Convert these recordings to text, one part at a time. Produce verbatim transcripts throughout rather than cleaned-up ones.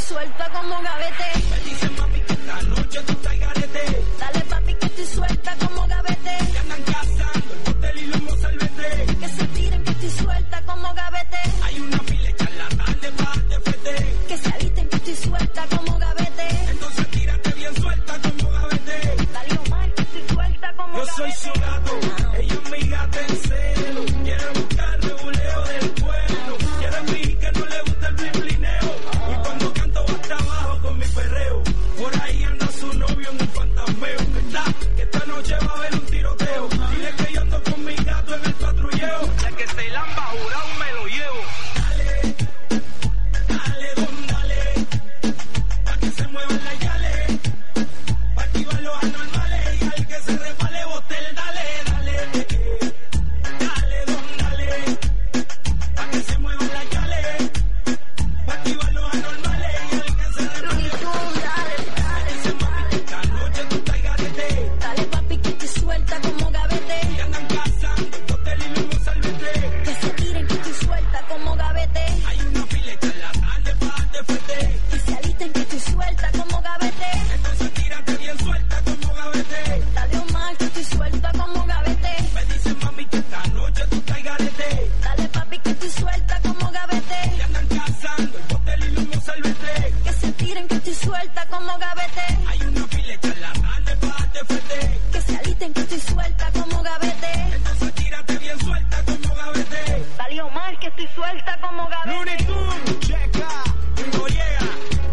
suelta como gavete. Me dicen mami que esta noche tú estás garete. Dale papi que estoy suelta como gavete. Que andan cazando el botel y los mozalbete. Que se tiren que estoy suelta como gavete. Hay una fila charlatán de parte fete. Que se alisten que estoy suelta como gavete. Entonces tírate bien suelta como gavete. Dale Omar que estoy suelta como Yo gavete. soy su gato, ella es mi gata en celo. Quiere buscar reguleo del pueblo. Quiere mi que no le gusta el blineo. Y cuando canto hasta abajo con mi perreo. Por ahí anda su novio en un fantasmeo. ¿Verdad? Que esta noche va a haber un tiroteo. Dile que yo ando con mi gato en el patrulleo. La que se lamba jurado me lo llevo. Dale, dale, don, dale. Pa' que se muevan las yales. Pa' activar los anormales. Y al que se resbale botel, dale, dale. Dale, don, dale. Pa' que se muevan las yales. Pa' activar los anormales. Y al que se resbale botel, dale, dale. Dice mami que esta noche tú estás garete. Dale papi que estoy suelta como gavete. Y andan cazando el botel y los mozalbete. Que se tiren que estoy suelta como gavete. Hay una fila charlatán de parte fete. Que se alisten que estoy suelta como gavete. Entonces tírate bien suelta como gavete. Dale Omar que estoy suelta como gavete. Me dicen mami que esta noche tú estás garete. Dale papi que estoy suelta como gavete. Y andan cazando el botel y los mozalbete. Que se tiren que estoy suelta como gavete. Hay una fila charlatán de parte fete. Que se alisten que estoy suelta como gavete. Entonces tírate bien suelta como gavete. Dale Omar que estoy suelta como gavete. Looney Tunes, checa, y Noriega.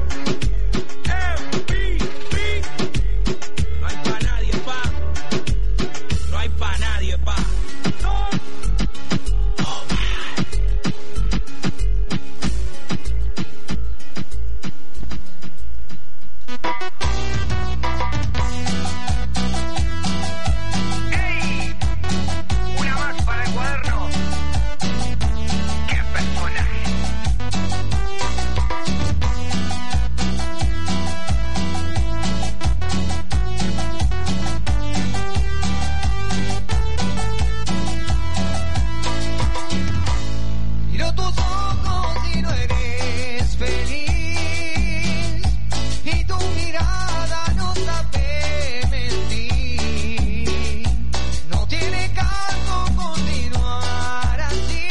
M V P. No hay pa' nadie, pa. No hay pa' nadie, pa. No. Oh, man. ¡Ey! Una más para el cuaderno. ¡Qué personaje! Miro tus ojos y no eres feliz, y tu mirada no sabe mentir. No tiene caso continuar así.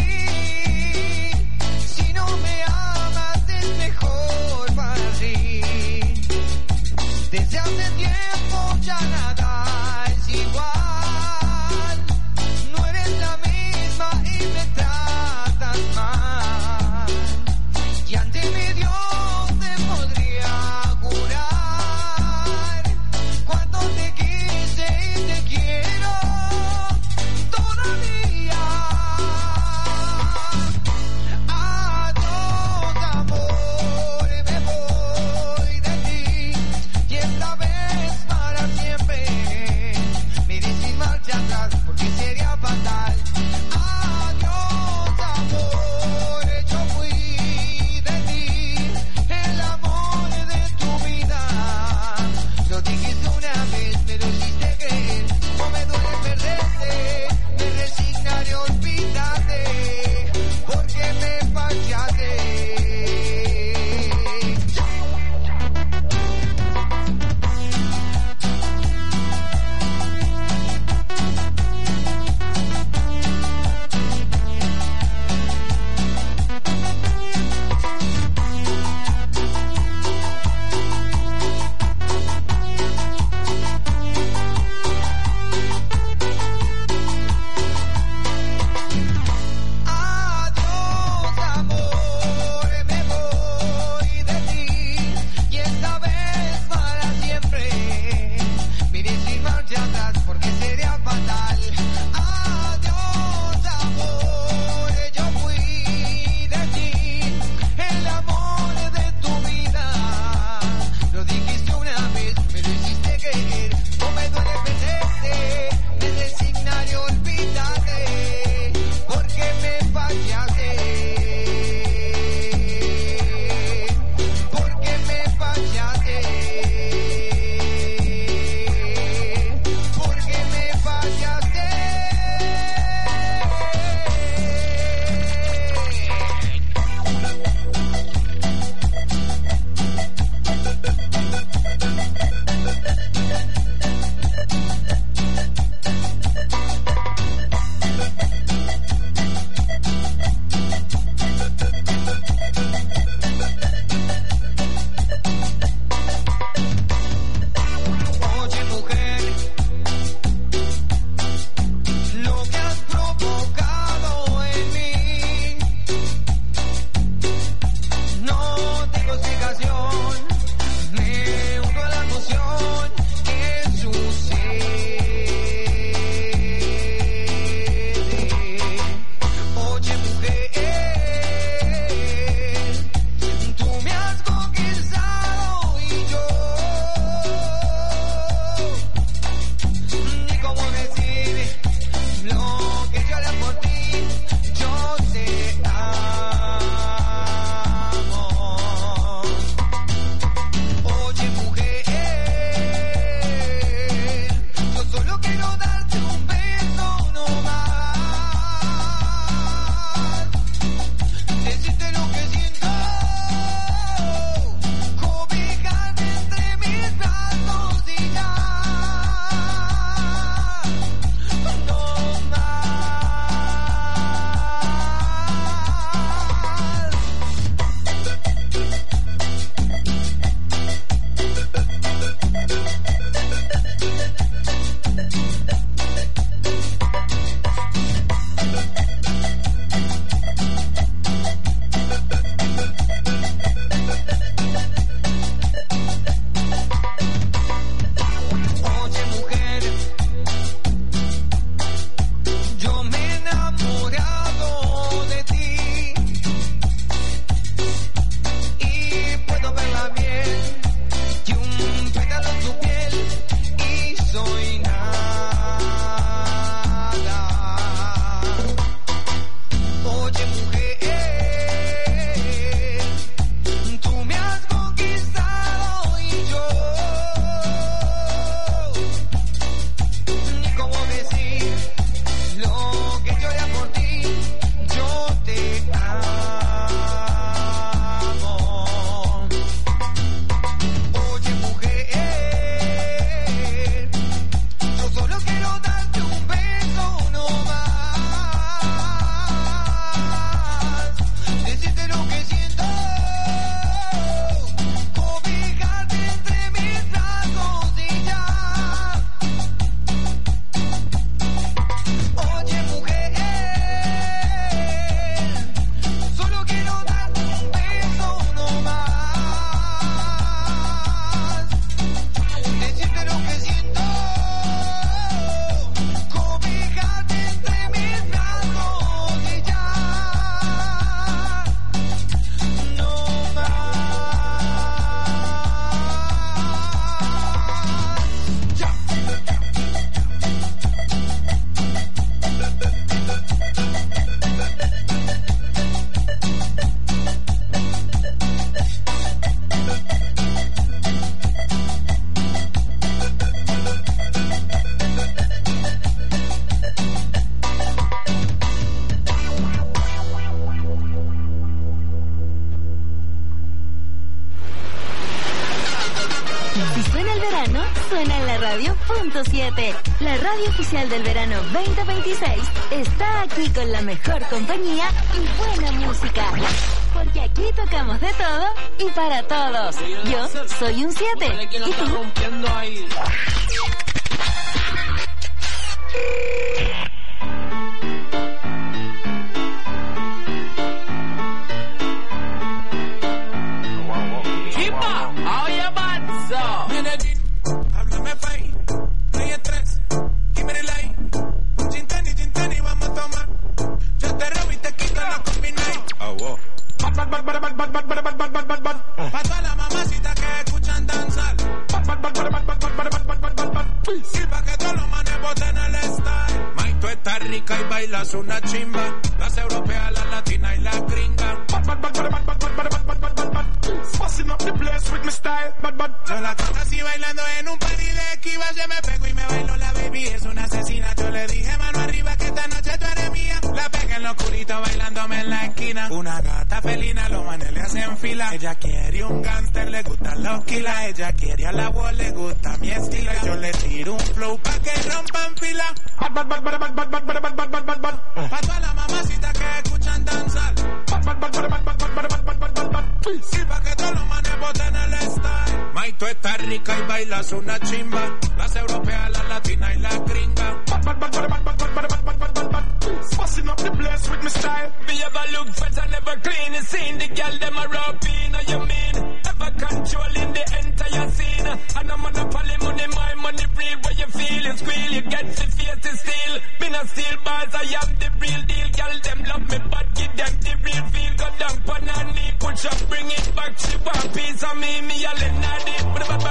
Si no me amas es mejor para ti. Desde hace tiempo ya nada es igual. No eres la misma y me tratas mal. te amo. Oye, mujer, yo solo quiero darte un beso no más. Decirte lo que siento, cobijarte entre mis brazos y ya. No más. Oye, mujer, yo me he enamorado de ti y puedo verla bien que un pétalo en tu piel y soy nada. Oye, mujer, tú me has conquistado y yo ni cómo decir lo que yo haría por ti. Yo te amo. Oye, mujer, yo solo quiero darte un beso no más. Decirte lo que siento, cobijarte entre mis brazos y ya. Oye, mujer, solo quiero darte un beso no más. Decirte lo que siento, cobijarte entre mis brazos y ya. No más. Ya. Si suena el verano, suena en la radio punto siete. La radio oficial del verano veinte veintiséis está aquí con la mejor compañía y buena música. Porque aquí tocamos de todo y para todos. Yo soy un siete. ¿Y tú? rompiendo ahí. Chimba, oye, manso. Háblame fey, no hay estrés, give me the light. Un gin tonic, gin tonic, vamos a tomar. Yo te robo y te quito la combinay. Oh, wow. Bad, bad, bad, bad, bad, bad, bad, bad, bad, bad, bad, bad. Pa' todas las mamacitas que escuchan danzar. Bad, bad, bad, bad, bad, bad, bad, bad, bad, bad, bad, bad. Y pa' que todos los manes boten el style. Mike, tú estás rica y bailas una chimba. Las europeas, las latinas y las gringas. Bad, bad, bad, bad, bad, bad, bad, bad, bad, bad, bad, bad. Fussing up the place with my style. Bad, bad. Yo la conocí bailando en un party de esquiva. Se me pegó y me bailó la baby. Es una asesina. Yo le dije mano arriba que esta noche tú eres mía. La pegué en lo oscurito bailándome en la esquina. Una gata felina, los manes le hacen fila. Ella quiere un gangster, le gustan los kilas. Ella quiere a la voz, le gusta mi estilo. Yo le tiro un flow pa' que rompan fila. Bad, bad, bad, bad, bad, bad, bad, bad, bad, bad, bad, bad. Pa' todas las mamacitas que escuchan danzar. Bad, bad, bad, bad, bad, bad, bad, bad, bad, bad, bad, bad. Y pa' que todos los manes boten el style. Mike, tú estás rica y bailas una chimba. Las europeas, las latinas y las gringas. Bad, bad, bad, bad, bad, bad, bad, bad, bad, bad, bad, bad. Fussing up the place with my style. Me ever look fresh and never clean. Seen the girl them a rapping. Know you mean? Ever controlling the entire scene. And I'm monopoly money, my money real. Where you feel it squeal, you get the face to steal. Me not steal bars, I am the real deal. Girl them love me, but give them the real feel. Go down pan and knee, push up, bring it back. She want piece of me, me a let at it.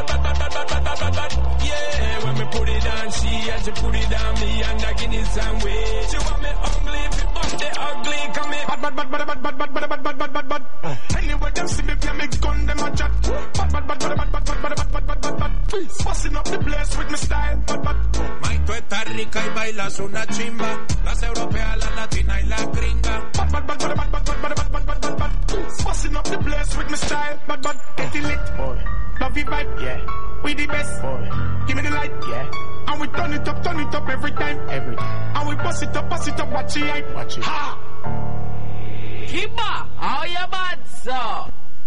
Yeah, when me put it on she and she put it on me and I give it some way. She want me ugly, if you bump the ugly come in. Bad, bad, bad, bad, bad, bad, bad, bad, bad, bad, bad, bad. Anyway, them see me play me gun, them a chat. Bad, bad, bad, bad, bad, bad, bad, bad, bad, bad, bad, bad. Busting up the place with me style, bad, bad. Mike, tú estás rica y bailas una chimba. Las europeas, la latina y la gringa. Bad, bad, bad, bad, bad, bad, bad, bad, bad, bad, bad, bad. Busting up the place with me style, bad, bad. Get it lit, boy. Love you vibe, yeah. We the best, boy. Give me the light, yeah. And we turn it up, turn it up every time, every time. And we bust it up, bust it up, watch it, hype, watch it. Ha! Kiba, how you bad, sir?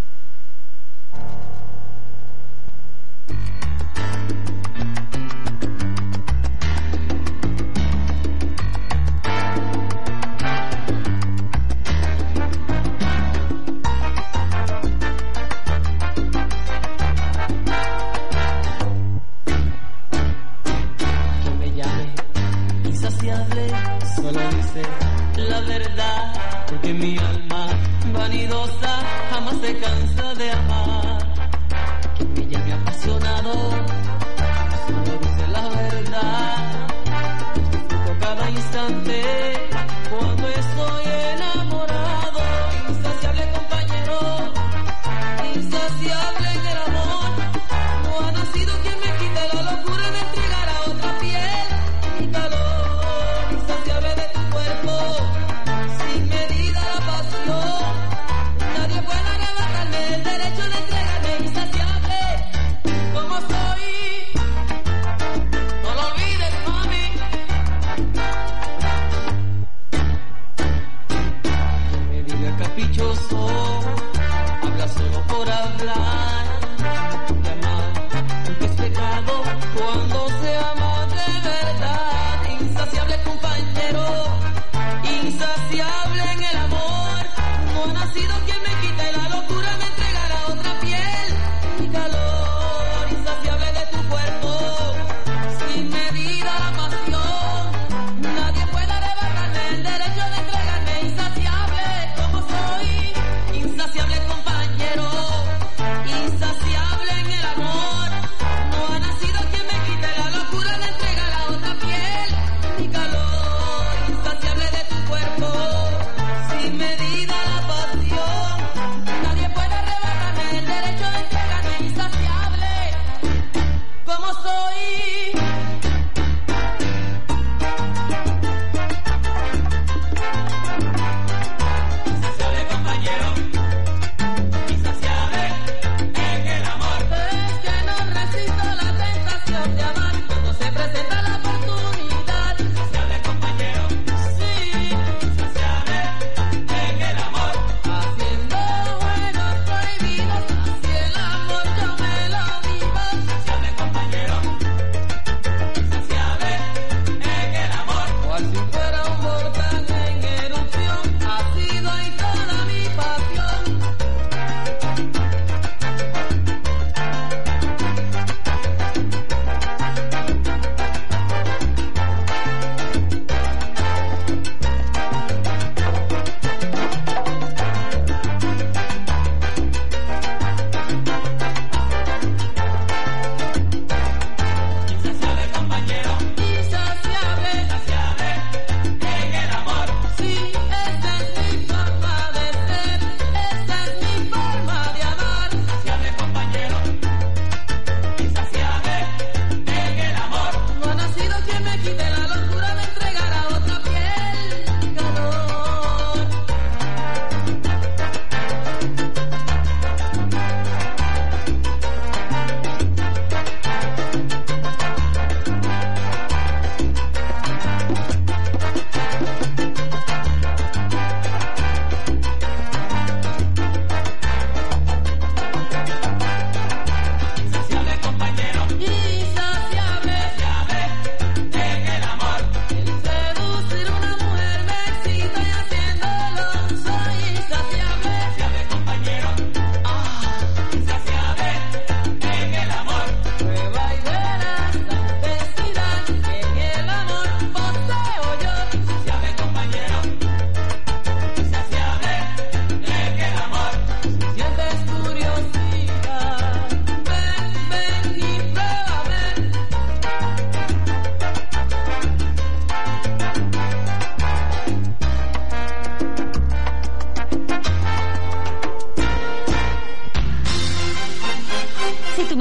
Solo dice la verdad, porque mi alma vanidosa jamás se cansa de amar. Que me llame apasionado, solo dice la verdad. Disfruto cada instante cuando estoy enamorado. Insaciable compañero, insaciable en el amor. No ha nacido quien me quite la locura de entregar a otra piel mi calor. Habla solo por hablar, porque amar nunca es pecado cuando se ama de verdad. Insaciable compañero, insaciable en el amor. No ha nacido quien me quite la locura de entregar a otra piel mi calor. Insaciable de tu cuerpo, sin medida la pasión. Nadie puede arrebatarme el derecho de entregarme. Insaciable como soy. Insaciable compañero, insaciable en el amor. No ha nacido quien me quite la locura de entregar a otra piel mi calor. Insaciable de tu cuerpo, sin medida la pasión. Nadie puede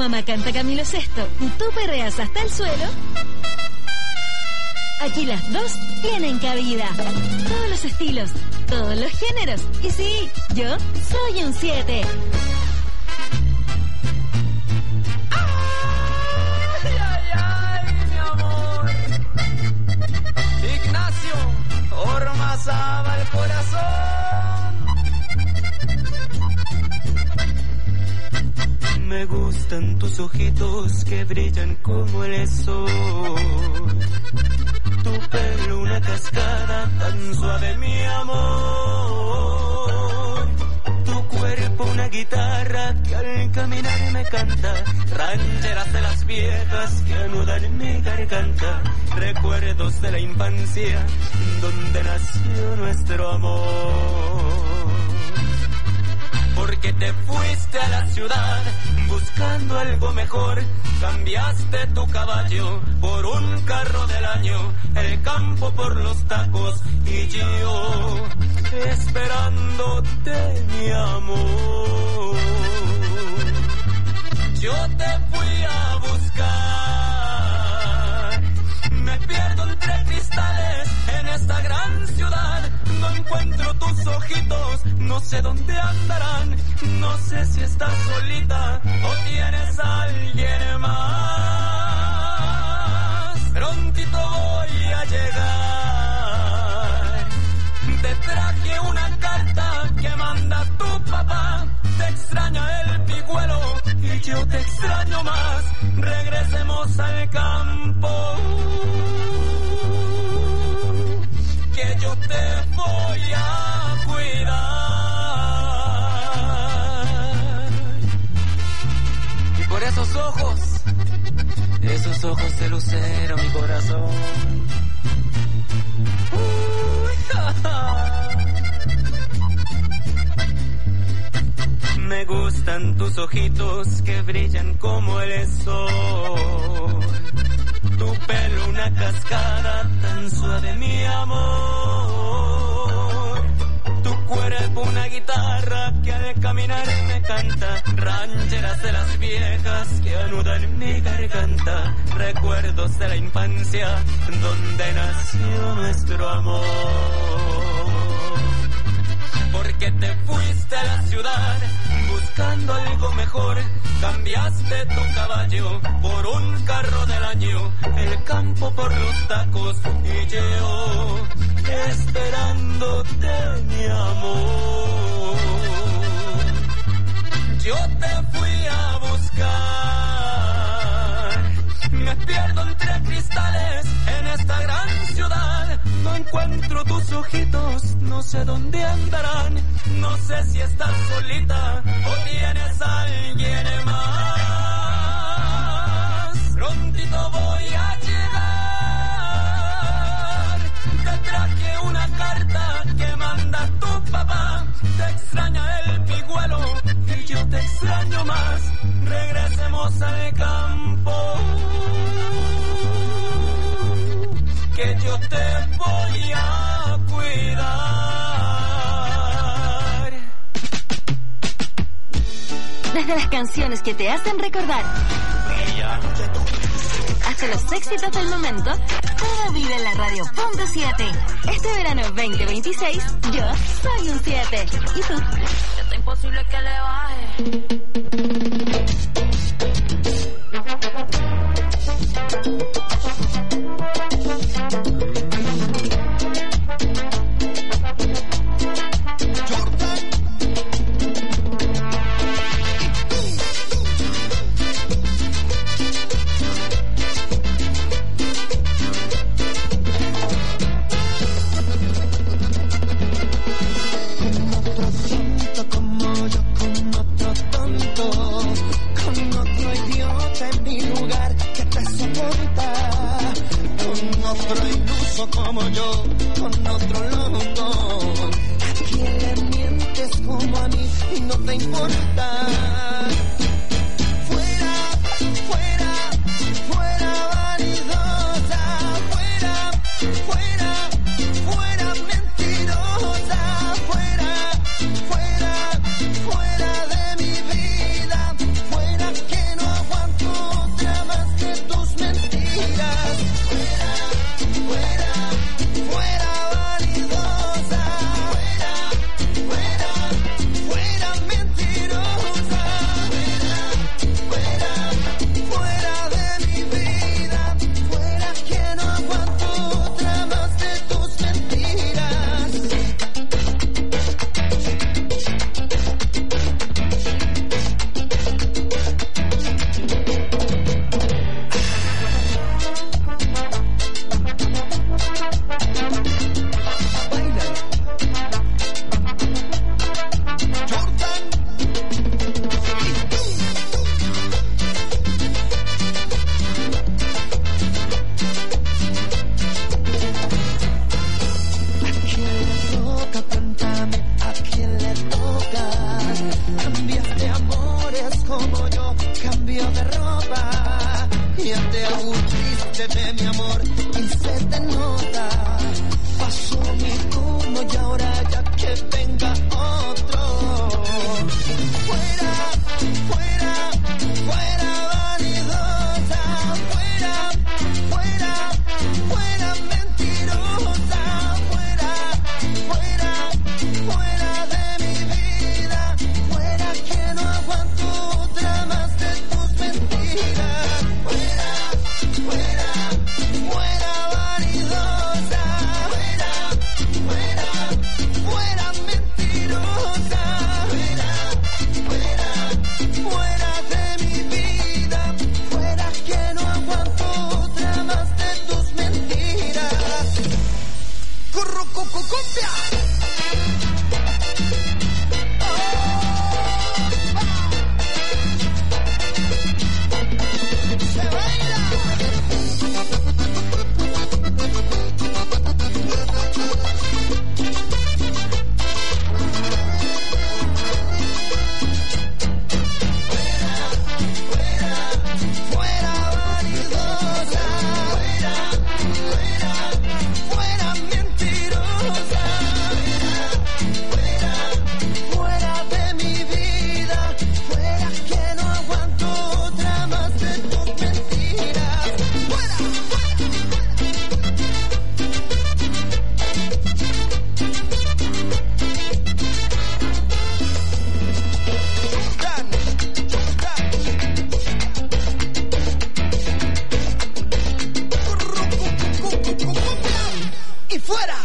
mamá canta Camilo Sesto y tú perreas hasta el suelo, aquí las dos tienen cabida. Todos los estilos, todos los géneros. Y sí, yo soy un siete. Ay, ay, ay, mi amor. Ignacio, ormazaba el corazón. Me gustan tus ojitos que brillan como el sol. Tu pelo una cascada tan suave, mi amor. Tu cuerpo una guitarra que al caminar me canta. Rancheras de las viejas que anudan en mi garganta. Recuerdos de la infancia donde nació nuestro amor. Porque te fuiste a la ciudad buscando algo mejor. Cambiaste tu caballo por un carro del año, el campo por los tacos y yo esperándote, mi amor. Yo te fui a buscar, me pierdo entre cristales en esta gran ciudad. No encuentro tus ojitos, no sé dónde andarán. No sé si estás solita o tienes a alguien más. Prontito voy a llegar. Te traje una carta que manda tu papá. Te extraña el pigüelo y yo te extraño más. Regresemos al campo, que yo te voy a cuidar. Y por esos ojos, esos ojos de lucero, mi corazón. Uy, ja, ja. Me gustan tus ojitos que brillan como el sol. Tu pelo una cascada tan suave, mi amor. Tu cuerpo una guitarra que al caminar me canta. Rancheras de las viejas que anudan en mi garganta. Recuerdos de la infancia donde nació nuestro amor. Porque te fuiste a la ciudad buscando algo mejor. Cambiaste tu caballo por un carro del año, el campo por los tacos y yo esperándote, mi amor. Yo te fui a buscar, me pierdo entre cristales en esta gran ciudad. No encuentro tus ojitos, no sé dónde andarán. No sé si estás solita o tienes a alguien más. Prontito voy a llegar. Te traje una carta que manda tu papá. Te extraña el pigüelo y yo te extraño más. Regresemos al campo, que yo te voy a cuidar. Desde las canciones que te hacen recordar hasta los éxitos del momento, todo vive en la radio punto siete. Este verano veinte veintiséis, yo soy un siete. ¿Y tú? Está imposible que le baje. Como yo, con otro loco. ¿A quién le mientes como a mí y no te importa? Fuera, fuera, fuera vanidosa. Fuera, fuera, fuera mentirosa. Fuera, fuera, fuera de mi vida. Fuera que no aguanto Ya te aburriste de mi amor y se te nota. Pasó mi turno y ahora ya que venga otro. Fuera, fuera, fuera vanidosa. Fuera, fuera, fuera mentirosa. Fuera, fuera, fuera de mi vida. Fuera que no aguanto otra más de tus mentiras. Fuera, fuera, fuera vanidosa. Fuera, fuera, fuera mentirosa. Fuera, fuera, fuera de mi vida. Fuera que no aguanto otra más de tus mentiras. Currucucucumbia. Se baila. Fuera vanidosa. Fuera, fuera, fuera mentirosa. Fuera, fuera de mi vida. Fuera que no aguanto otra más de tus mentiras. Fuera, y fuera.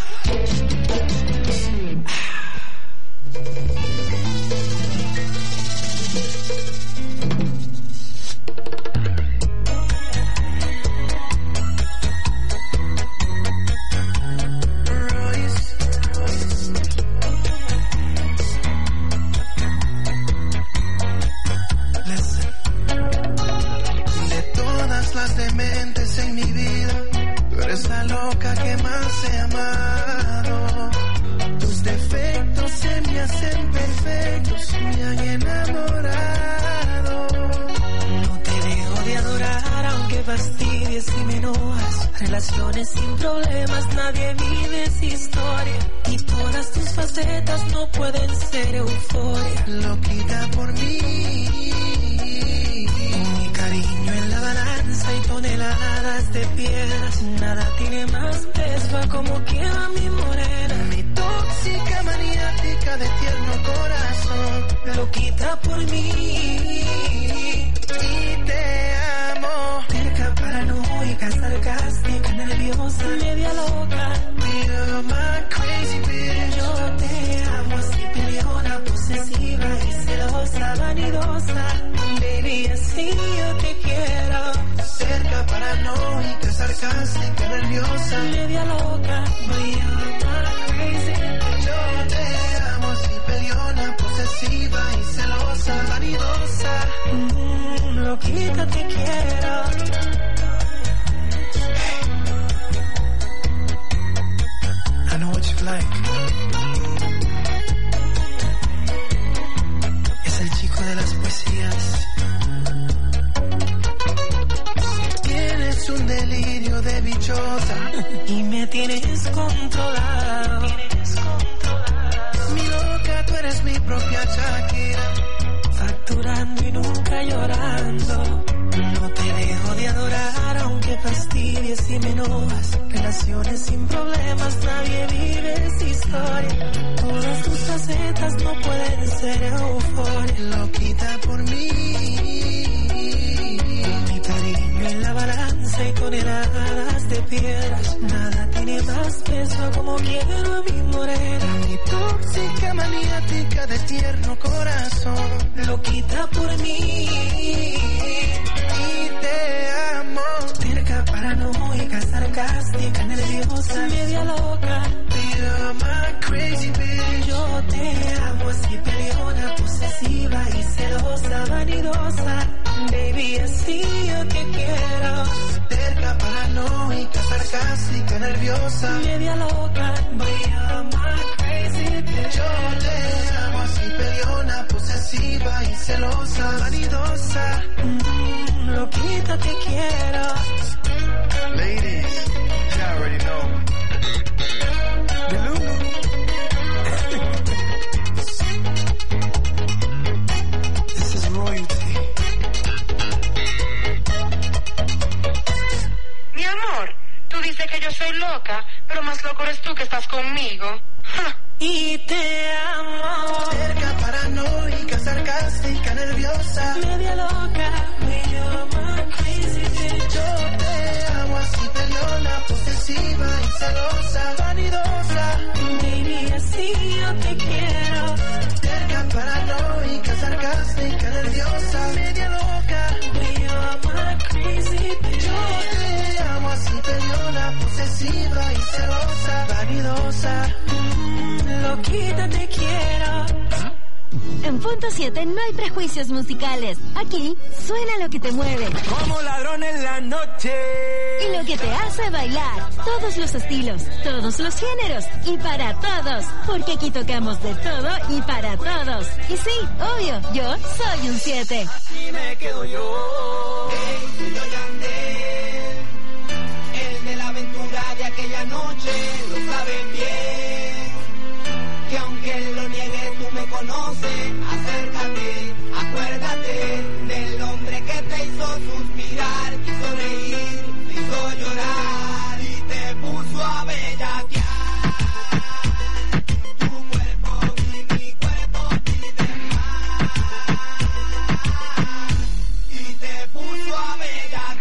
De todas las dementes en mi vida, tú eres la loca que más he amado. Tus defectos se me hacen perfectos, me han enamorado. No te dejo de adorar aunque fastidies y me enojas. Relaciones sin problemas, nadie vive esa historia. Y todas tus facetas no pueden ser euforia. Loquita por mí, Mi cariño en la balanza y toneladas de piedras. Nada tiene más peso a como quiera mi morena. mi tóxica maniática de tierno corazón. Loquita por mí. Y te amo, Terca, paranoica, sarcástica, nerviosa, media loca. you're my crazy bitch. Yo te amo así peleona, posesiva y celosa, vanidosa. Baby, así yo te quiero. Cerca, paranoica, sarcástica, nerviosa. Media loca, but you're my crazy. Yo te amo así peleona, posesiva y celosa, vanidosa. Mm, loquita te quiero. I know what you like. Es el chico de las poesías. Tienes un delirio de bichota. Y me tienes controlado. Mi loca, tú eres mi propia Shakira. Facturando y nunca llorando. No te dejo de adorar aunque fastidies y me enojas. Relaciones sin problemas, nadie vive esa historia. Todas tus facetas no pueden ser euforia. Loquita por mí. Mi cariño en la balanza y toneladas de piedras. Nada tiene más peso a como quiero a mi morena. Mi tóxica maniática de tierno corazón. Loquita por mí. Y te amo, Terca, paranoica, sarcástica, nerviosa, media loca. you're my crazy bitch. Yo te amo así peleona, posesiva y celosa, vanidosa. Baby, así yo te quiero. Terca, paranoica, sarcástica, nerviosa. Media loca, but you're my crazy bitch. Yo te amo así peleona, posesiva posesiva y celosa, vanidosa, mm, loquita te quiero. Ladies, you already know. This is royalty. Mi amor, tú dices que yo soy loca, pero más loco eres tú que estás conmigo. ¡Ja! Y te amo. Cerca, paranoica, sarcástica, nerviosa, media loca, medio crazy bitch. yo te amo así peleona, posesiva y celosa, vanidosa, baby, así yo te quiero. cerca, paranoica, sarcástica, nerviosa, media loca, medio crazy bitch. yo te amo así peleona, posesiva y celosa, vanidosa, loquita te quiero. En Punto siete no hay prejuicios musicales. Aquí suena lo que te mueve. Como ladrón en la noche. Y lo que te hace bailar. Todos los estilos, todos los géneros. Y para todos. Porque aquí tocamos de todo y para todos. Y sí, obvio, yo soy un siete. Y me quedo yo. Hey, yo Yandel, el de la aventura de aquella noche, lo sabes bien, que aunque lo niegue tú me conoces, acércate, acuérdate del hombre que te hizo suspirar, quiso reír, te hizo llorar y te puso a bellaquear. Tu cuerpo y mi cuerpo piden más y te puso a bellaquear.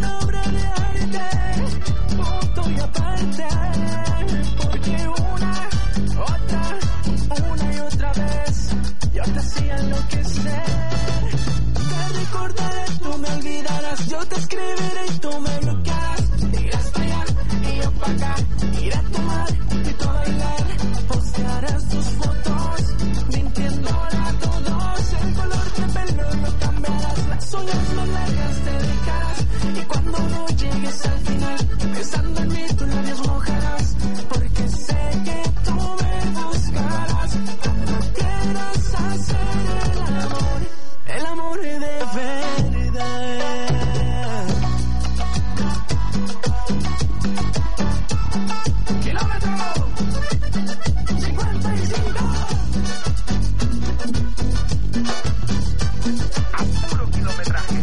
Punto y aparte, porque una cincuenta y cinco. A puro kilometraje.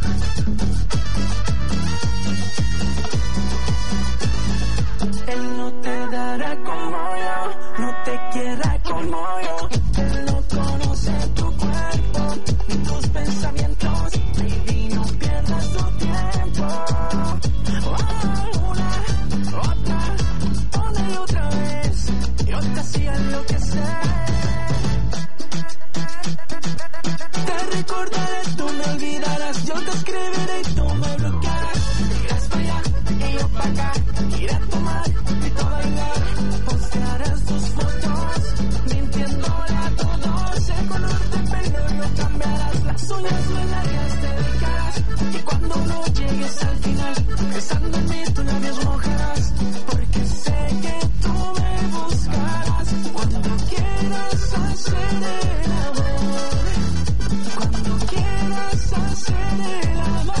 Él no te dará como yo, no te quiera como yo. Él no conoce tu cuerpo ni tus pensamientos. Baby, no pierdas tu tiempo. Oh, una, otra, una y otra vez. Yo te hacía enloquecer. Te recordaré, tú me olvidarás. Yo te escribiré y tú me bloquearás. Irás para allá y yo para acá. Ir a tomar y todo bailar. Postearás tus fotos mintiéndole a todos. El color de pelo lo cambiarás. Las uñas me largas te dedicarás. Y cuando no llegues al final, pensando en mí tus labios mojarás. Porque sé que tú me buscarás. Cuando quieras hacer el amor, cuando quieras hacer el amor,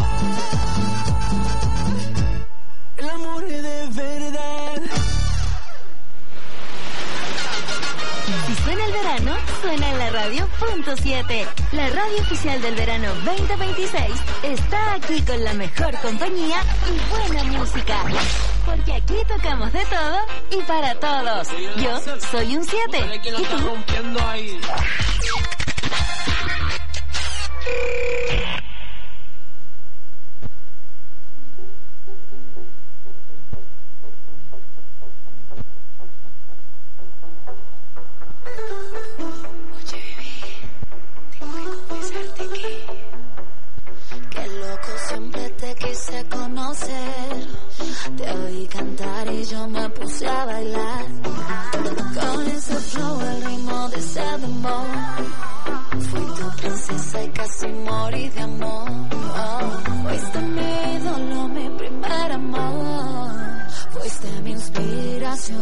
el amor de verdad. Si suena el verano, suena en la radio punto siete. La radio oficial del verano veinte veintiséis está aquí con la mejor compañía y buena música. Porque aquí tocamos de todo y para todos. Yo soy un siete. ¿Y tú? Rompiendo ahí. Qué loco, siempre te quise conocer. Te oí cantar y yo me puse a bailar. Con ese flow, el ritmo de ese dembow. Fui tu princesa y casi morí de amor. Oh, fuiste mi ídolo, mi primer amor. Fuiste mi inspiración.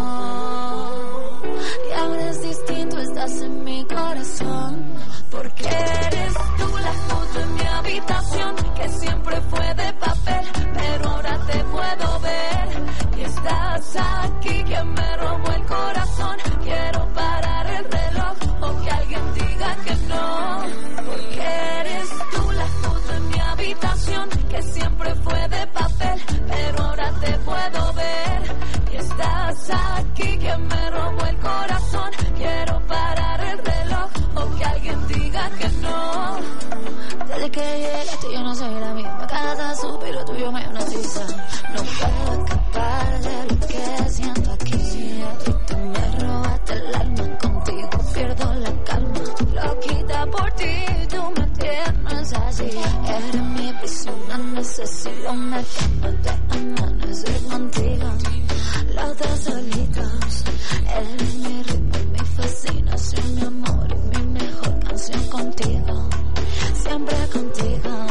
Y ahora es distinto, estás en mi corazón. Porque eres tú la foto en mi habitación, que siempre fue de papel, pero ahora te puedo ver. Y estás aquí, que me robó el corazón. Quiero parar el reloj o que alguien diga que no. Porque eres tú la foto en mi habitación, que siempre fue de papel, pero ahora te puedo ver. Y estás aquí, que me robó el corazón. Quiero parar el reloj o que alguien diga que no. Desde que llegaste yo no soy la misma. Cada suspiro tuyo me hipnotiza. No puedo escapar de lo que siento aquí. Y tú me robaste el alma, contigo pierdo la calma. Loquita por ti, tú me tienes así. Eres mi prisión, necesito una cama de amanecer contigo. Los dos solitos, eres mi ritmo, mi fascinación, mi amor y mi mejor canción contigo. Siempre contigo.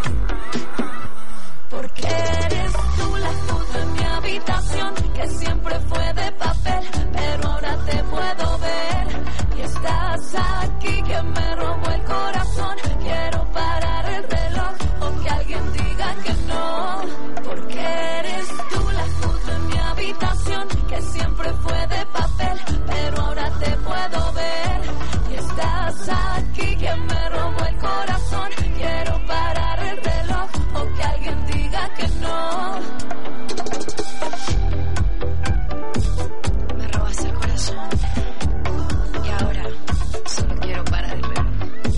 Porque eres tú la foto en mi habitación, que siempre fue de papel, pero ahora te puedo ver. Y estás aquí, que me robó el corazón. Quiero parar el reloj o que alguien diga que no. Porque eres tú la foto en mi habitación, que siempre fue de papel, pero ahora te puedo ver. Y estás aquí, que me robó el corazón. Quiero parar el reloj o que alguien diga que no. Me robas el corazón y ahora solo quiero parar el reloj.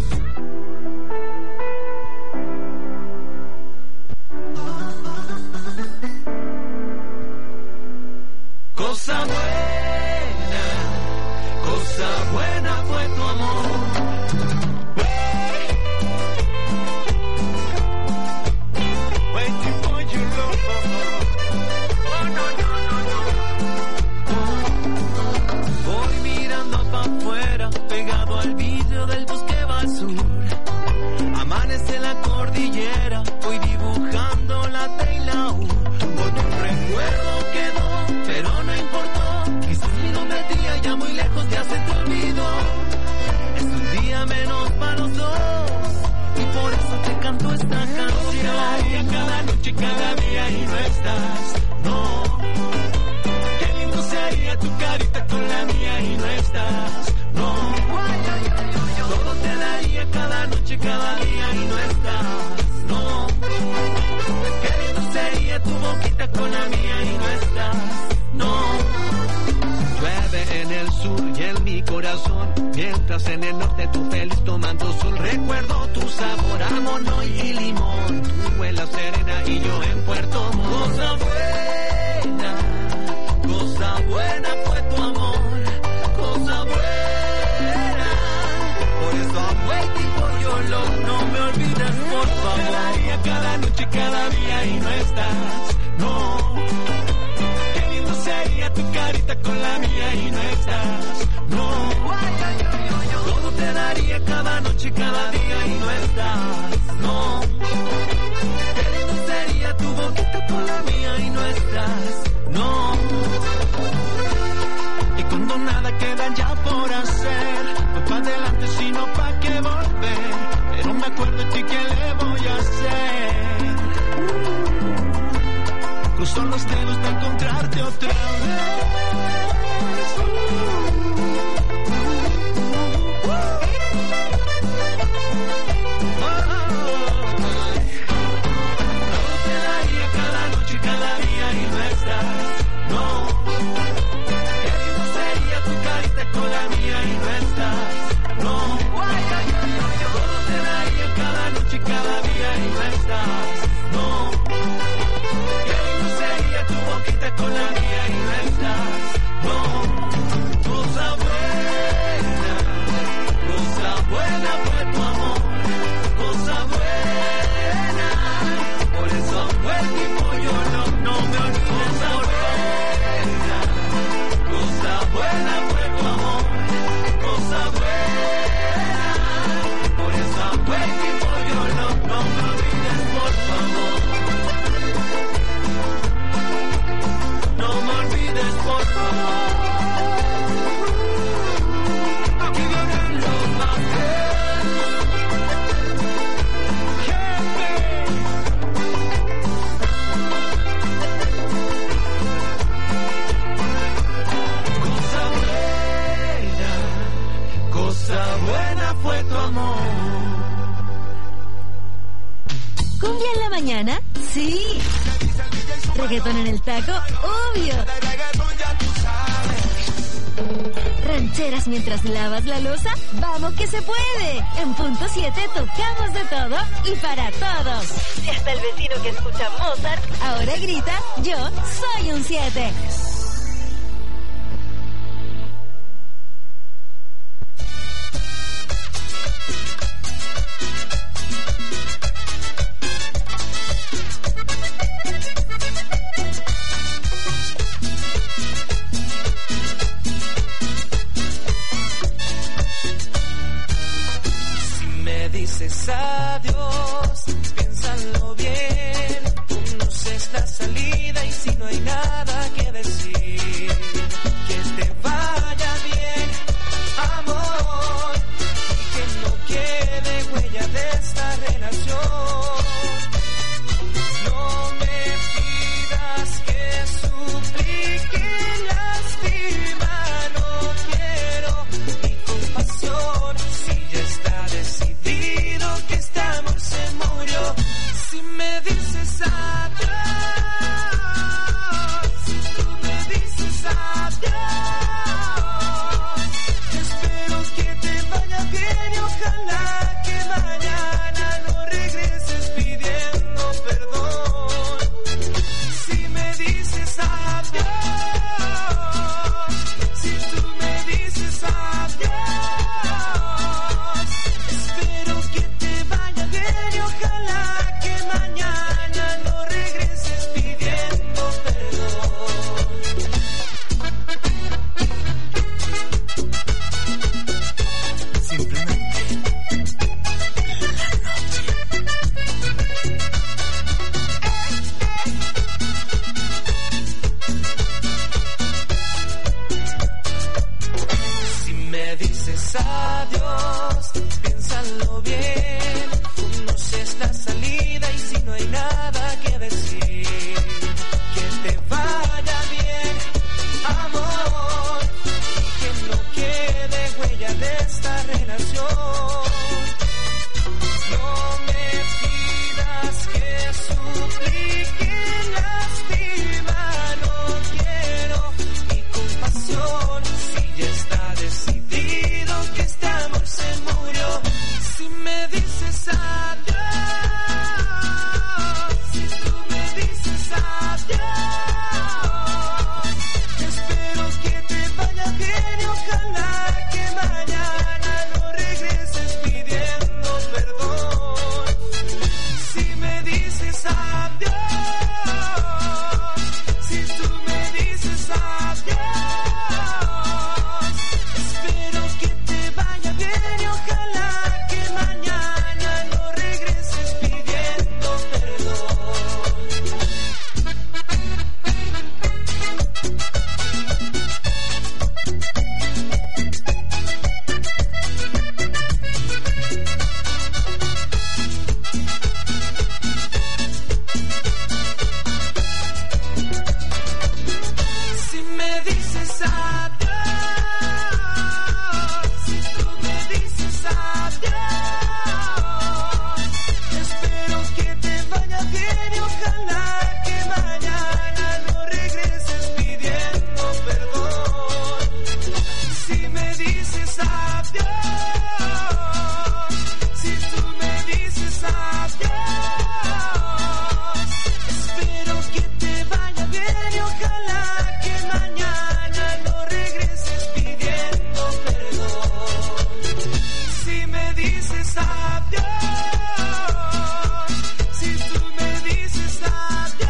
Cosa buena, cosa buena fue tu amor. Waiting for your love. Oh, no, no, no, no. Voy mirando pa' afuera, pegado al vidrio del bosque va al sur. Amanece la cordillera, voy dibujando la T y la U. Porque un recuerdo quedó, pero no importó. Quizás mi nombre al día ya muy lejos ya se te olvidó. Es un día menos para los dos, y por eso te canto esta canción. Cada noche, cada día y no estás, no. Qué lindo sería tu carita con la mía y no estás, no. Todo te daría cada noche, cada día y no estás, no. Qué lindo sería tu boquita con la mía y no estás, no. Llueve en el sur y en mi corazón, mientras en el norte tú feliz tomando sol. Recuerdo tu sabor a mono y limón, tú en la Serena y yo en Puerto Montt. Cosa buena, cosa buena fue tu amor, cosa buena. Por eso amo el tipo yo lo, no me olvides por favor. Te daría cada noche, cada día y no estás, no. Qué lindo sería tu carita con la mía y no estás, no. Todo te daría cada noche, cada día y no estás, no. Qué lindo sería tu boquita con la mía y no estás, no. Y cuando nada queda ya por hacer, no pa' adelante sino pa' que volver. Pero me acuerdo de ti, ¿qué le voy a hacer? Uh, cruzo los dedos para encontrarte otra vez. Con la mía y no estás, no. Todo te daría cada noche, cada día y no estás, no. Qué lindo sería tu boquita con la mía y no estás, no. Cosa buena, cosa buena fue tu amor, cosa buena. Por eso amo el tipo yo no, no me olvides, por buena, cosa buena fue tu amor. Cosa buena, por eso amo el tipo yo no, no me olvides por favor. No me olvides por favor. Aquí vienen los más cosa buena fue tu amor. ¿Cumbia en la mañana? Sí. ¿Reggaetón en el taco? Obvio. ¿Rancheras mientras lavas la loza? ¡Vamos que se puede! En Punto siete tocamos de todo y para todos. Y hasta el vecino que escucha Mozart ahora grita, yo soy un siete. Dices adiós, piénsalo bien, conoces la salida y si no hay nada que decir, que te vaya bien, amor, y que no quede huella de esta relación. No me pidas que suplique, lástima, no quiero ni compasión, si ya está decidido que este amor se murió. Si me dices adiós, si tú me dices adiós, espero que te vaya bien y ojalá que mañana no regreses pidiendo perdón. Si me dices adiós, si tú me dices adiós, espero que te vaya bien y ojalá que mañana no regreses pidiendo perdón. Simplemente si me dices adiós, piénsalo bien, conoces la salida y si no hay nada que decir, que te vaya bien, amor. mañana no regreses pidiendo perdón. Si me dices adiós, si tú me dices adiós, espero que te vaya bien y ojalá que mañana no regreses pidiendo perdón. Si me dices adiós, si tú me dices adiós, espero que te vaya bien y ojalá que mañana no regreses pidiendo perdón. Si me dices adiós, si tú me dices adiós, espero que te vaya bien y ojalá que mañana no regreses pidiendo perdón. Si me dices adiós, si tú me dices adiós.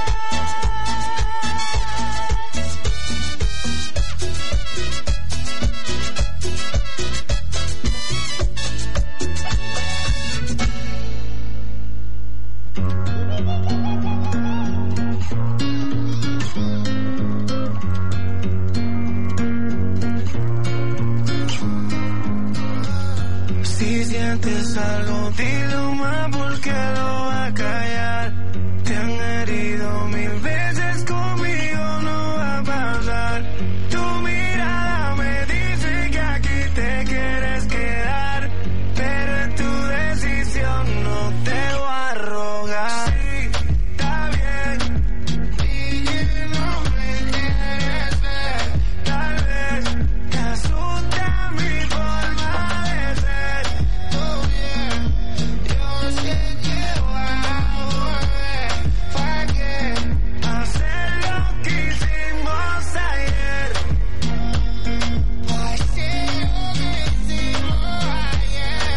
Si sientes algo, dilo más porque lo va a callar. Te han herido mil veces, conmigo no va a pasar. Tu mirada me dice que aquí te quieres quedar, pero es tu decisión, no te voy a rogar. Sí, está bien, y que no me quieres ver. Tal vez te asusta mi forma de ser. Oh yeah, yo sé que voy a volver. ¿Para qué hacer lo que hicimos ayer? Hacer lo que hicimos ayer.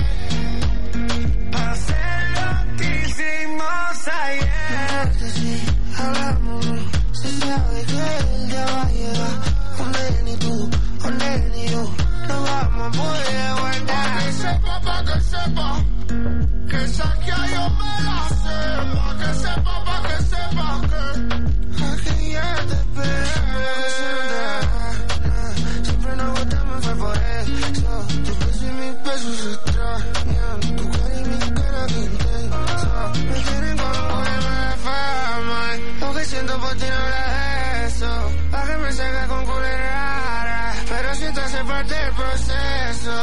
Hacer lo que hicimos ayer. Si hablamos, se sabe que él ya va a llegar. Donde ni tú, donde ni yo, no vamos a poder guardar. Que sepa, pa' que sepa, que saquea yo me la sé. Pa' que sepa, pa' que sepa que aquí ya te esperé. Siempre nos gustamos, fue por eso. Tu beso y mis besos se extrañan. Tu cara y mi cara que intensa. Me quieren como una fama. Lo que siento por ti no era eso. Pa' que me salga con culera, pero si te hace parte del proceso.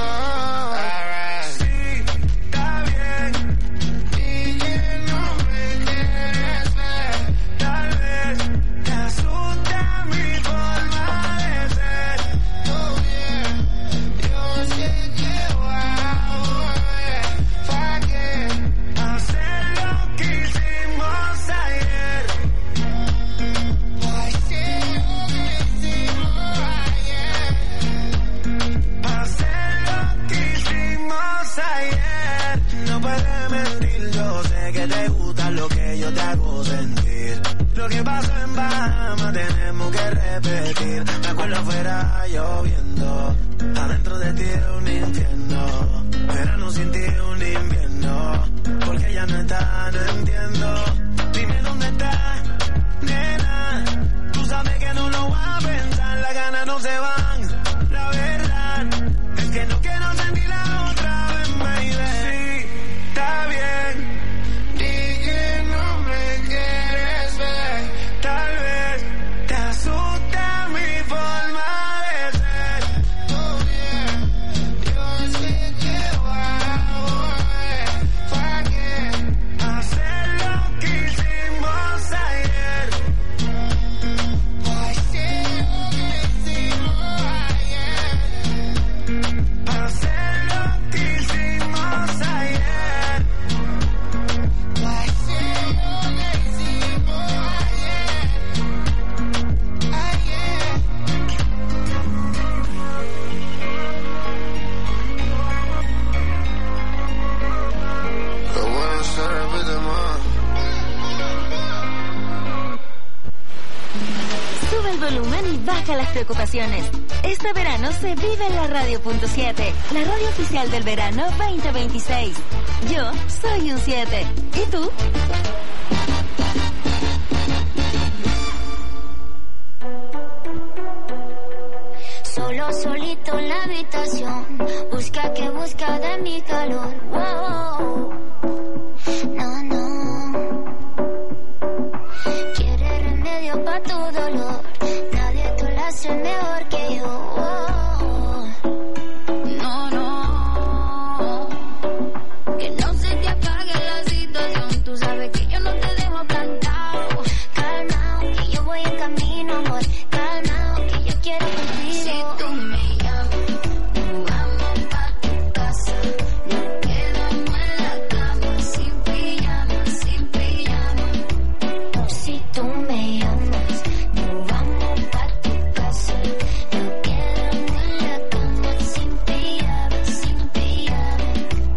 Sí, está bien, y que no me quieres ver. Tal vez te asusta mi forma de ser. Oh yeah, yo sé que voy a volver. ¿Para qué hacer lo que hicimos ayer? Hacer lo que hicimos ayer. Hacer lo que hicimos ayer. No puedes mentir, yo sé que te gusta lo que yo te hago sentir. Lo que pasó en Bahamas tenemos que repetir. Me acuerdo afuera lloviendo, adentro de ti era un infierno. Verano sin ti un invierno, porque ya no está, no entiendo. Dime dónde está, nena. Tú sabes que no lo vas a pensar, las ganas no se van. La verdad es que no quiero sentir la otra vez, baby. Sí, está bien, di que no me quieres ver. Tal vez te asusta mi forma de ser. Oh yeah, yo sé que voy a volver. ¿Para qué hacer lo que hicimos ayer? Hacer lo que hicimos preocupaciones. Este verano se vive en la radio punto siete, la radio oficial del verano veinte veintiséis. Yo soy un siete. ¿Y tú? Solo solito en la habitación, busca que busca de mi calor. Wow. No, no. Quiere remedio para tu dolor, nadie te lo hace mejor que yo. Wow. No, no. Que no se te apague la situación, tú sabes que yo no te dejo plantado. Calmao, que yo voy en camino, amor. Calmao, que yo quiero contigo. Si tú me llamas, nos vamos pa' tu casa. Nos quedamos en la cama, sin pijama, sin pijama. Si tú me llamas, nos vamos pa' tu casa. Nos quedamos en la cama, sin pijama, sin pijama.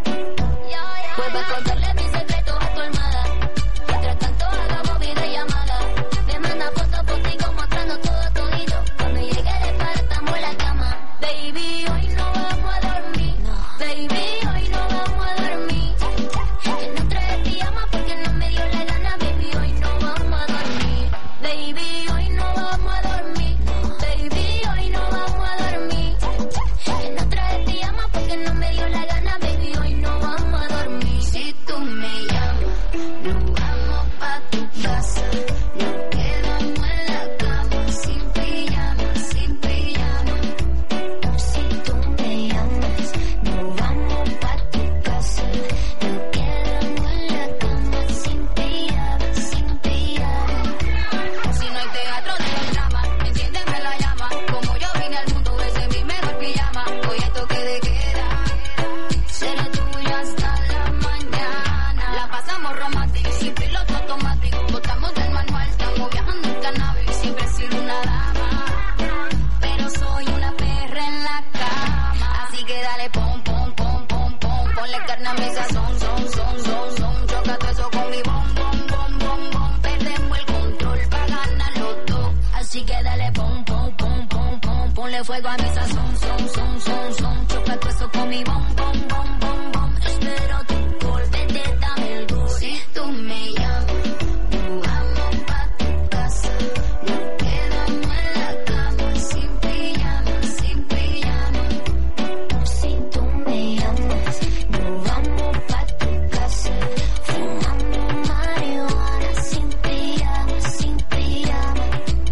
Pues va a contarle mis secretos a tu almohada. Mientras tanto hagamos videollamada. Me manda fotos contigo mostrando todo todito. Cuando llegue de par estamos en la cama. Baby, hoy no vamos a dormir. Baby, hoy no vamos a dormir. Que no trae pijama porque no me dio la gana. Baby, hoy no vamos a dormir. Baby, hoy no vamos a dormir. Baby, hoy no vamos a dormir. Que no trae pijama porque no me dio la gana. Baby, hoy no vamos a dormir. Si tú me llamas, nos vamos pa' tu casa. Nos quedamos en la cama, sin pijama, sin pijama. Si tú me llamas, nos vamos pa' tu casa. Nos quedamos en la cama, sin pijama, sin pijama. Si no hay teatro de drama, enciéndeme la llama. Como yo vine al mundo, ese es mi mejor pijama. Hoy hay toque de queda, seré tuya hasta la mañana. La pasamos romántico, sin piloto automático. Botamos del manual, estamos viajando en cannabis. Siempre he sido una dama, pero soy una perra en la cama. Así que dale pom, pom, pom, pom, pom. Ponle carne a mi sazón, son, son, son, son. Choca todo eso con mi bom, bom, bom, bom, bom. Perdemos el control pa' ganar los dos. Así que dale pom, pom, pom, pom, pom. Ponle fuego a mi sazón, son, son, son, son. Choca todo eso con mi bom, bom, bom, bom, bom. Espero tu gol, vete, dame el gol. Si tú me llamas, nos vamos pa' tu casa. Nos quedamos en la cama, sin pijama, sin pijama. Si tú me llamas, nos vamos pa' tu casa. Fumamos marihuana, sin pijama, sin pijama.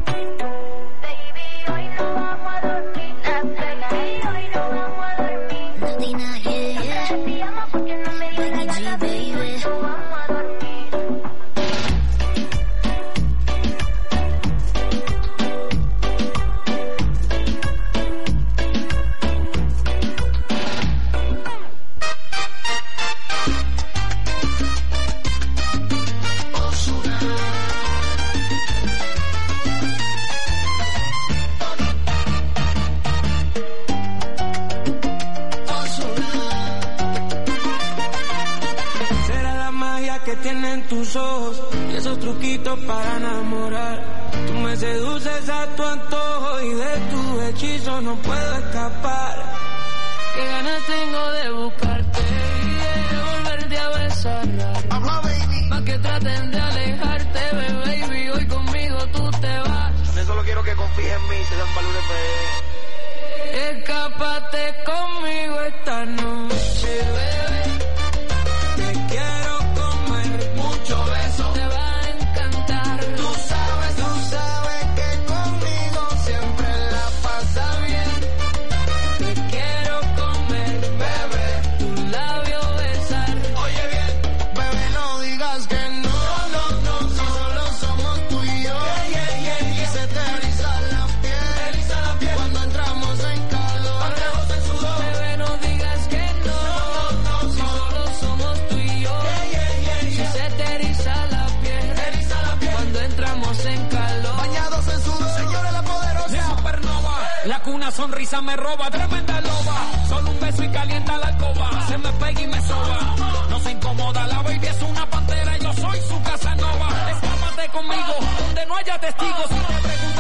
Baby, hoy no vamos a dormir. Baby, hoy no vamos a dormir. Nothing I hear. Pijama porque no me dio la gana, baby. Hoy no vamos a dormir. Será la magia que tienen tus ojos y esos truquitos para enamorar. Tú me seduces a tu antojo y de tu hechizo no puedo escapar. Qué ganas tengo de buscarte y de volverte a besar. Más que traten de alejarte, baby, hoy conmigo tú te vas. Yo solo quiero que confíes en mí, se dan valores P. Escápate conmigo esta noche, bebé. Te quiero comer, mucho beso, te va a encantar. Tú sabes, tú sabes que conmigo siempre la pasa bien. Te quiero comer, bebé, tu labio besar. Oye bien, bebé, no digas que no, no, no, si solo somos tú y yo. Yeah, yeah, yeah, yeah. Y se te eriza la piel, eriza la piel cuando entramos en calor. Andamos en sudor. Bebé, no digas que no, no, no, si solo somos tú y yo. Yeah, yeah, yeah, yeah. Si se te eriza la piel, eriza la piel cuando entramos en calor. Bañados en sudor, señora la poderosa, la supernova, la que una sonrisa me roba, tremenda loba. Solo un beso y calienta la alcoba, se me pega y me soba. No se incomoda, la baby es una pantera, yo soy su Casanova. Escápate conmigo, donde no haya testigos. Si te preguntan, diles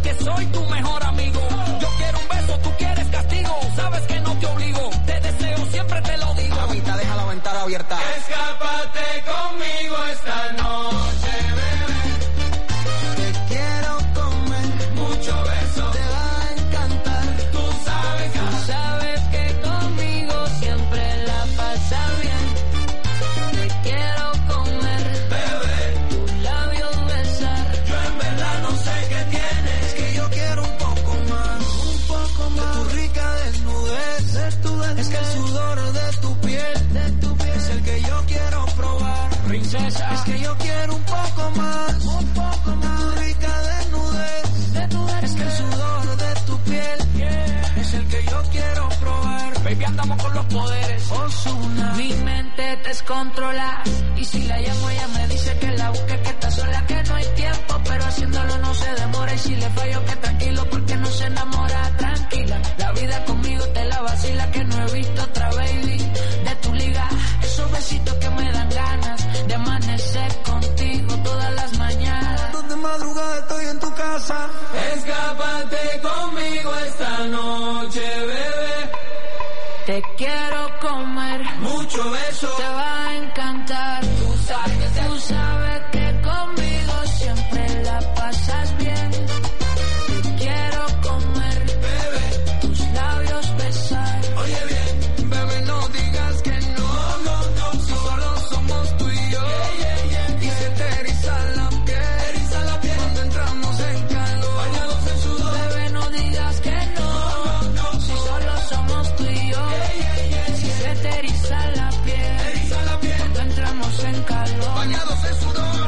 que soy tu mejor amigo. Yo quiero un beso, tú quieres castigo. Sabes que no te obligo, te deseo, siempre te lo digo. Mamita, deja la ventana abierta. Escápate conmigo esta noche, bebé. Te quiero comer, mucho beso, te va a encantar. tú sabes, Tú sabes que conmigo siempre la pasas bien. Te quiero comer, bebé. tus labios besar. Yo en verdad no sé qué tienes. Es que yo quiero un poco más, un poco más. De tu rica desnudez, de tu desnudez. Es que el sudor de tu piel, de tu piel, es el que yo quiero probar. Princesa, Es que yo quiero un poco más, un poco más. De tu rica desnudez, de tu desnudez. Es que el sudor de tu piel, yeah. es el que yo quiero probar. Baby, andamos con los poderes. Ozuna, Mi mente te descontrola. Y si la llamo, ella me dice que la busque, que está sola, que no hay tiempo. Pero haciéndolo no se demora. Y si le fallo, que tranquilo, porque no se enamora. Tranquila, la vida conmigo te la vacila. Que no he visto otra baby de tu liga. Esos besitos que me dan ganas de amanecer contigo todas las mañanas. de madrugada estoy en tu casa. Escápate conmigo esta noche, bebé. Te quiero comer, mucho beso, te va a encantar. Tú sabes, tú sabes que conmigo siempre la pasas bien. Te quiero comer, bebé, tus labios besar. Oye bien, bebé, no digas que no, no, no, si solo somos tú y yo. Yeah, yeah, yeah, y se te eriza la piel, eriza la piel cuando entramos en calor, bañados en sudor. Bebé, no digas que no, no, no, si solo somos tú y yo. Si se te eriza la piel, eriza la piel cuando entramos en calor, bañados en sudor.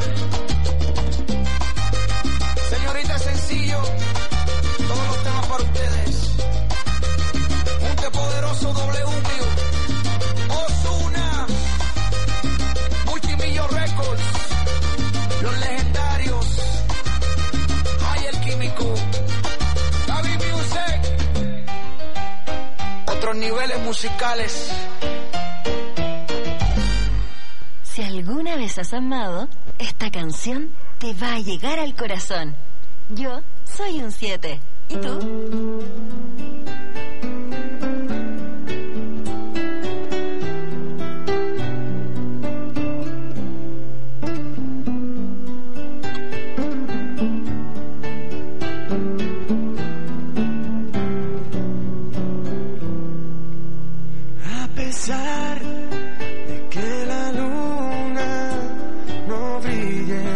Señorita, sencillo, todos los temas para ustedes. Junte poderoso W mío, Ozuna, Multimillo Records, los legendarios, Hay el Químico, Gaby Music, otros niveles musicales. Si alguna vez has amado, esta canción te va a llegar al corazón. Yo soy un siete. ¿Y tú? A pesar de que la luna no brille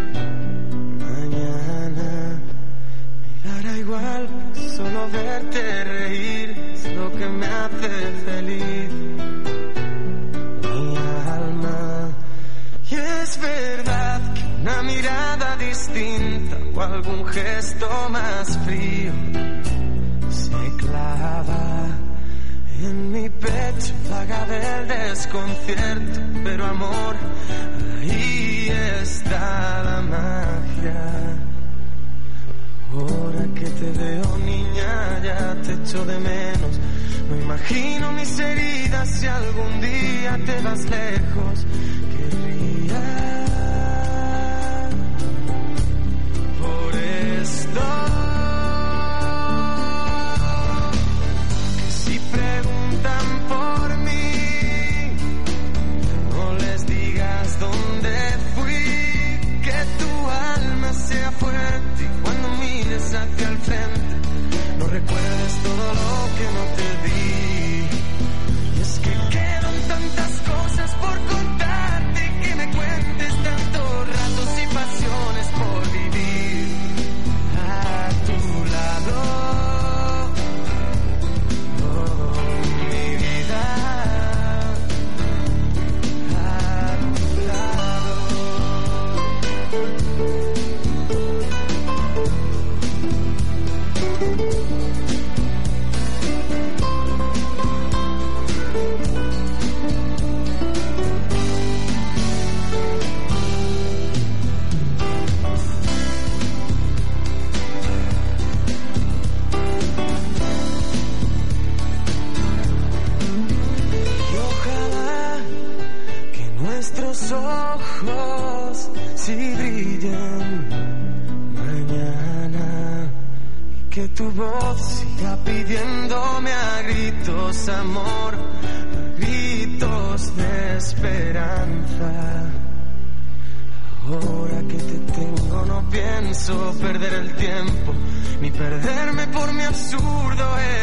mañana, me dará igual, solo verte reír es lo que me hace feliz. Mi alma, y es verdad que una mirada distinta o algún gesto más frío se clava en mi pecho, vaga del desconcierto, pero amor, ahí está la magia. Ahora que te veo, niña, ya te echo de menos. No imagino mis heridas si algún día te vas lejos. Querría por esto que si preguntan por mí, no les digas dónde fui, que tu alma sea fuerte y cuando mires hacia el frente no recuerdes todo lo que no te di. Y es que quedan tantas cosas por contarte, que me cuentes tantos ratos y pasiones por vivir a tu lado. Oh, mi vida a tu lado. tu voz siga pidiéndome a gritos amor, a gritos de esperanza. Ahora que te tengo no pienso perder el tiempo, ni perderme por mi absurdo